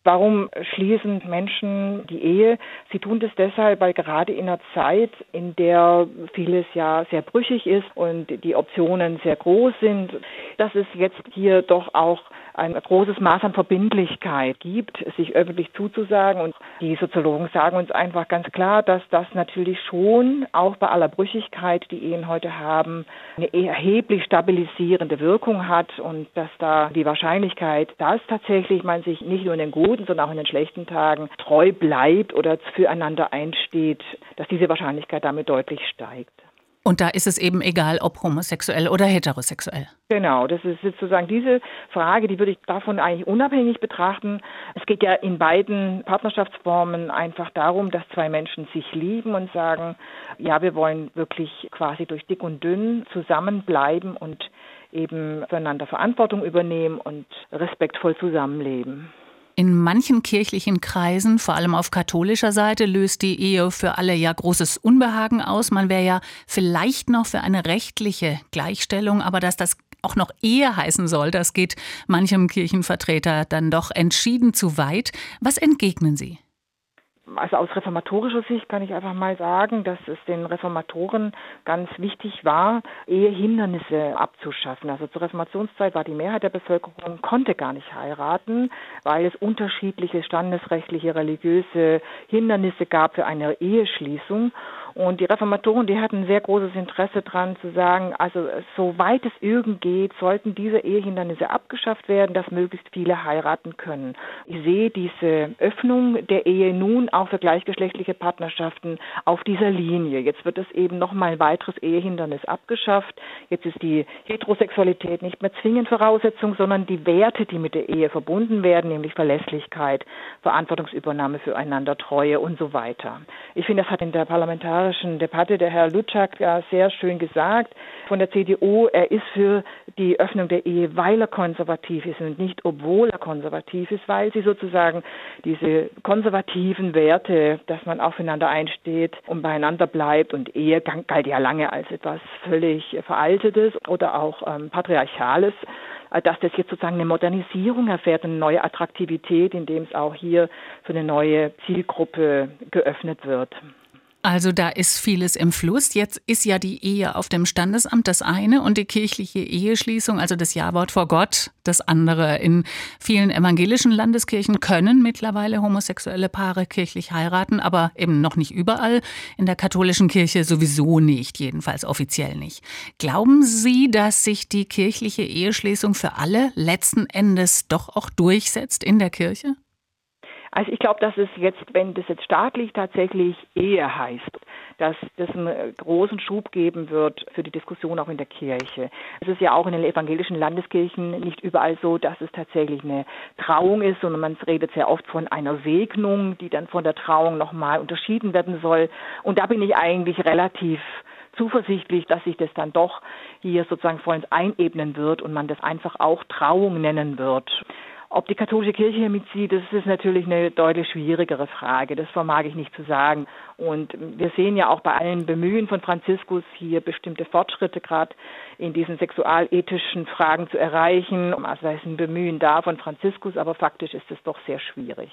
Warum schließen Menschen die Ehe? Sie tun das deshalb, weil gerade in einer Zeit, in der vieles ja sehr brüchig ist und die Optionen sehr groß sind, dass es jetzt hier doch auch ein großes Maß an Verbindlichkeit gibt, sich öffentlich zuzusagen. Und die Soziologen sagen uns einfach ganz klar, dass das natürlich schon auch bei aller Brüchigkeit, die Ehen heute haben, eine erheblich stabilisierende Wirkung hat und dass da die Wahrscheinlichkeit, dass tatsächlich man sich nicht nur in den guten, sondern auch in den schlechten Tagen treu bleibt oder füreinander einsteht, dass diese Wahrscheinlichkeit damit deutlich steigt. Und da ist es eben egal, ob homosexuell oder heterosexuell. Genau, das ist sozusagen diese Frage, die würde ich davon eigentlich unabhängig betrachten. Es geht ja in beiden Partnerschaftsformen einfach darum, dass zwei Menschen sich lieben und sagen, ja, wir wollen wirklich quasi durch dick und dünn zusammenbleiben und eben füreinander Verantwortung übernehmen und respektvoll zusammenleben. In manchen kirchlichen Kreisen, vor allem auf katholischer Seite, löst die Ehe für alle ja großes Unbehagen aus. Man wäre ja vielleicht noch für eine rechtliche Gleichstellung, aber dass das auch noch Ehe heißen soll, das geht manchem Kirchenvertreter dann doch entschieden zu weit. Was entgegnen Sie? Also aus reformatorischer Sicht kann ich einfach mal sagen, dass es den Reformatoren ganz wichtig war, Ehehindernisse abzuschaffen. Also zur Reformationszeit war die Mehrheit der Bevölkerung, konnte gar nicht heiraten, weil es unterschiedliche standesrechtliche, religiöse Hindernisse gab für eine Eheschließung. Und die Reformatoren, die hatten sehr großes Interesse daran zu sagen, also soweit es irgend geht, sollten diese Ehehindernisse abgeschafft werden, dass möglichst viele heiraten können. Ich sehe diese Öffnung der Ehe nun auch für gleichgeschlechtliche Partnerschaften auf dieser Linie. Jetzt wird es eben nochmal ein weiteres Ehehindernis abgeschafft. Jetzt ist die Heterosexualität nicht mehr zwingend Voraussetzung, sondern die Werte, die mit der Ehe verbunden werden, nämlich Verlässlichkeit, Verantwortungsübernahme füreinander, Treue und so weiter. Ich finde, das hat in der parlamentarischen Debatte der Herr Lutschak ja sehr schön gesagt von der CDU. Er ist für die Öffnung der Ehe, weil er konservativ ist und nicht obwohl er konservativ ist, weil sie sozusagen diese konservativen Werte, dass man aufeinander einsteht und beieinander bleibt, und Ehe galt ja lange als etwas völlig Veraltetes oder auch Patriarchales, dass das jetzt sozusagen eine Modernisierung erfährt, eine neue Attraktivität, indem es auch hier für eine neue Zielgruppe geöffnet wird. Also da ist vieles im Fluss. Jetzt ist ja die Ehe auf dem Standesamt das eine und die kirchliche Eheschließung, also das Ja-Wort vor Gott, das andere. In vielen evangelischen Landeskirchen können mittlerweile homosexuelle Paare kirchlich heiraten, aber eben noch nicht überall. In der katholischen Kirche sowieso nicht, jedenfalls offiziell nicht. Glauben Sie, dass sich die kirchliche Eheschließung für alle letzten Endes doch auch durchsetzt in der Kirche? Also ich glaube, dass es jetzt, wenn das jetzt staatlich tatsächlich Ehe heißt, dass das einen großen Schub geben wird für die Diskussion auch in der Kirche. Es ist ja auch in den evangelischen Landeskirchen nicht überall so, dass es tatsächlich eine Trauung ist, sondern man redet sehr oft von einer Segnung, die dann von der Trauung nochmal unterschieden werden soll. Und da bin ich eigentlich relativ zuversichtlich, dass sich das dann doch hier sozusagen vollends einebnen wird und man das einfach auch Trauung nennen wird. Ob die katholische Kirche hier mitzieht, das ist natürlich eine deutlich schwierigere Frage. Das vermag ich nicht zu sagen. Und wir sehen ja auch bei allen Bemühen von Franziskus, hier bestimmte Fortschritte gerade in diesen sexualethischen Fragen zu erreichen. Also da ist ein Bemühen da von Franziskus, aber faktisch ist es doch sehr schwierig.